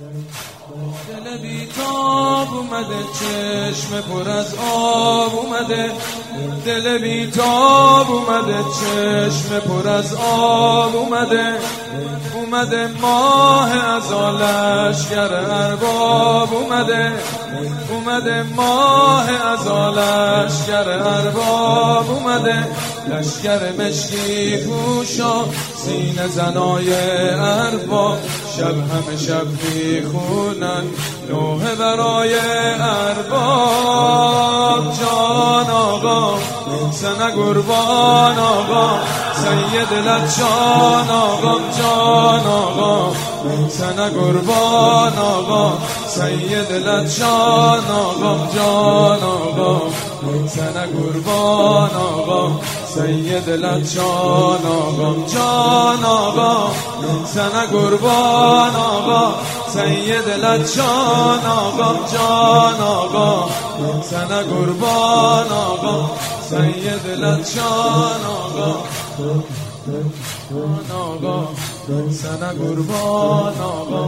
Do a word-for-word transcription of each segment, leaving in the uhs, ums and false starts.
دل بیتاب اومده، چشم پر از آب اومده. دل بیتاب اومده، چشم پر از آب اومده. اومده ماه ازا لشکر ارباب اومده. اومده ماه ازا لشکر ارباب اومده. لشکر مشکی پوشا، سینه زنای ارباب. شب همه شب میخونن نوحه برای ارباب. جان آقا سنه قربان آقا، سید لچان آقا. جان آقا سنه قربان آقا، سید لچان آقا. جان آقا سنه قربان آقا، سید لچان آقا. جان آقا سنه قربان آقا، سید لچان آقا. جان آقا سنه قربان آقا، سید لچان آقا. جان آقا سنه قربان آقا.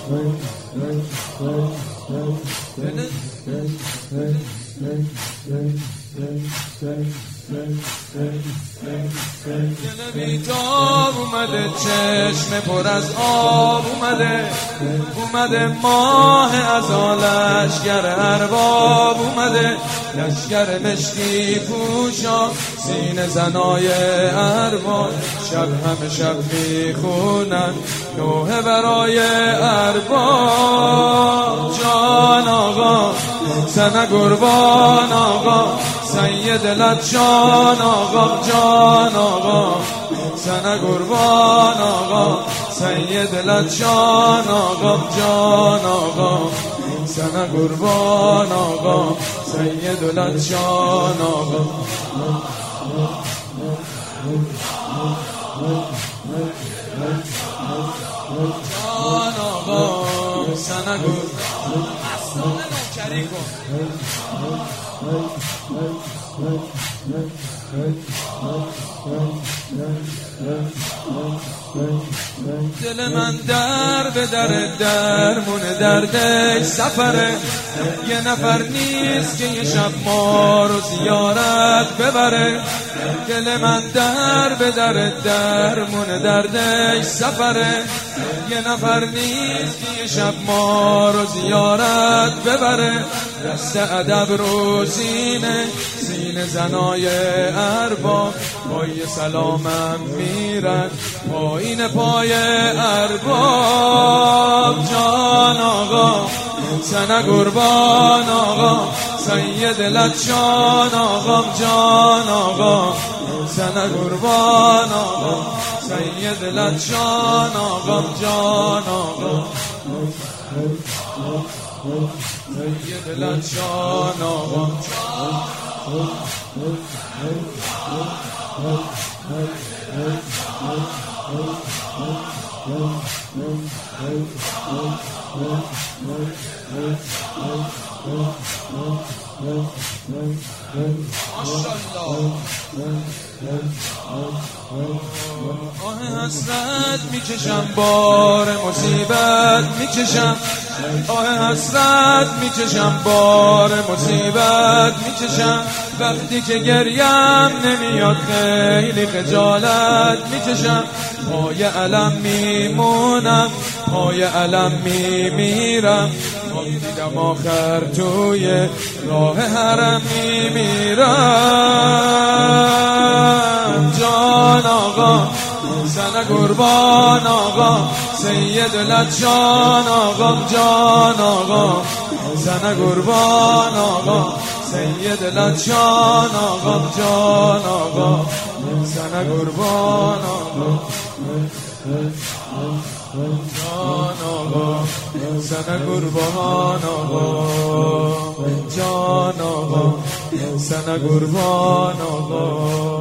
دل بیتاب اومده، چشم پر از آب اومده. اومده ماه ازا لشکر ارباب اومده. لشکر مشکی پوشا، سینه زنای ارباب. شب همه شب میخونن نوحه برای ارباب. جان آقا سنه قربان آقا، سید لچان آقا. جان آقا سنه قربان آقا، سید لچان آقا. جان آقا سنه قربان آقا، سید لچان آقا. جان آقا سنه قربان مستانه نوکری کن. دل من در به در درمون دردش سفره. یه نفر نیست که یه شب ما رو زیارت ببره. دل من در به در درمون دردش سفره. یه نفر نیست که یه شب ما رو زیارت ببره. دست ادب رو سینه، سینه زنای ارباب. پای سلامم میرن پایین پای ارباب. جان آقا سنه قربان آقا، سید لچان آقا. جان آقا سنه قربان آقا، سید لچان آقا. جان آقا سید لچان آقا. آه حسرت میکشم، بار مصیبت میکشم. آه حسرت میکشم، بار مصیبت میکشم. وقتی که گریم نمیاد خیلی خجالت میکشم. پای علم میمونم، پای علم میمیرم. دیدم آخر توی راه حرم میمیرم. جان آقا سنه قربان آقا، سید لچان آقا. جان آقا سنه قربان آقا، سید لچان آقا. جان آقا سنه قربان آقا. جان آقا سنه قربان آقا. جان آقا سنه قربان آقا.